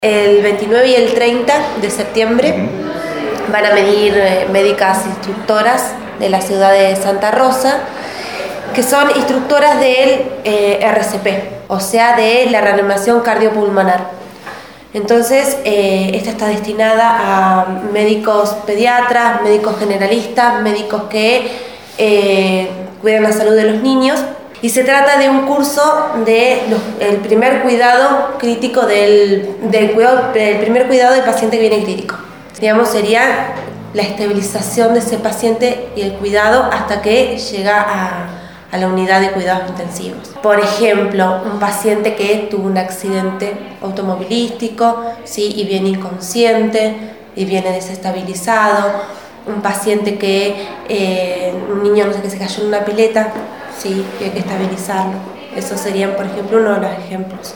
El 29 y el 30 de septiembre van a venir médicas instructoras de la ciudad de Santa Rosa, que son instructoras del RCP, o sea, de la reanimación cardiopulmonar. Entonces, esta está destinada a médicos pediatras, médicos generalistas, médicos que cuidan la salud de los niños. Y se trata de un curso el primer cuidado crítico del primer cuidado del paciente que viene crítico. Digamos, sería la estabilización de ese paciente y el cuidado hasta que llega a la unidad de cuidados intensivos. Por ejemplo, un paciente que tuvo un accidente automovilístico, ¿sí? Y viene inconsciente y viene desestabilizado. Un paciente un niño que se cayó en una pileta, sí, y hay que estabilizarlo. Esos serían, por ejemplo, uno de los ejemplos.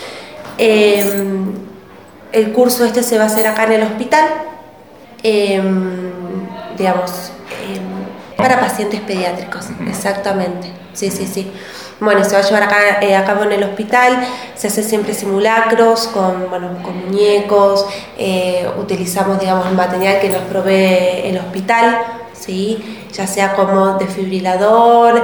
El curso se va a hacer acá en el hospital, para pacientes pediátricos, exactamente. Sí. Bueno, se va a llevar a cabo en el hospital, se hace siempre simulacros con muñecos, utilizamos, el material que nos provee el hospital, ¿sí? Ya sea como desfibrilador,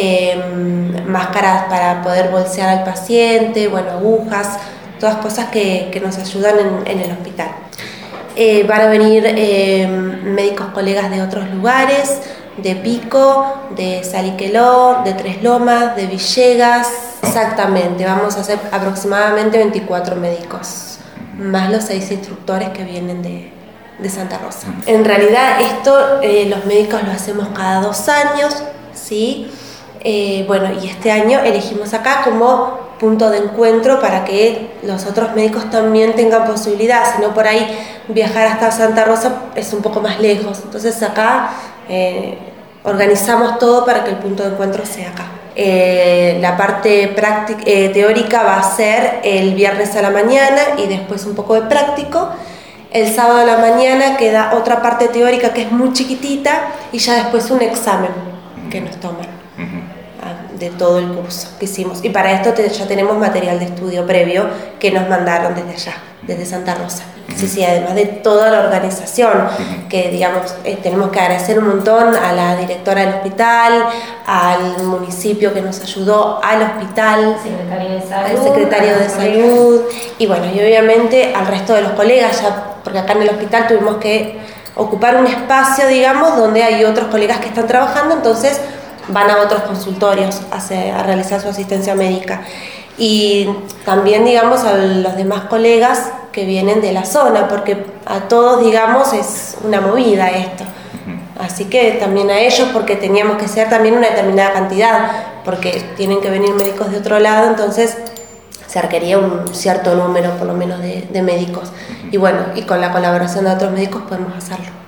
máscaras para poder bolsear al paciente, agujas, todas cosas que nos ayudan en el hospital. Van a venir médicos colegas de otros lugares, de Pico, de Saliqueló, de Tres Lomas, de Villegas. Exactamente, vamos a hacer aproximadamente 24 médicos, más los 6 instructores que vienen de Santa Rosa. En realidad los médicos lo hacemos cada 2 años, ¿sí? Y este año elegimos acá como punto de encuentro para que los otros médicos también tengan posibilidad, si no por ahí viajar hasta Santa Rosa es un poco más lejos. Entonces acá organizamos todo para que el punto de encuentro sea acá. La parte teórica va a ser el viernes a la mañana y después un poco de práctico. El sábado a la mañana queda otra parte teórica que es muy chiquitita y ya después un examen que nos toman de todo el curso que hicimos. Y para esto ya tenemos material de estudio previo que nos mandaron desde allá, desde Santa Rosa. Sí, además de toda la organización, que tenemos que agradecer un montón a la directora del hospital, al municipio que nos ayudó, al hospital, al secretario de salud y obviamente al resto de los colegas, porque acá en el hospital tuvimos que ocupar un espacio, donde hay otros colegas que están trabajando, entonces van a otros consultorios a realizar su asistencia médica. Y también, a los demás colegas que vienen de la zona, porque a todos, es una movida esto. Así que también a ellos, porque teníamos que ser también una determinada cantidad, porque tienen que venir médicos de otro lado, entonces se requería un cierto número, por lo menos, de médicos. Y con la colaboración de otros médicos podemos hacerlo.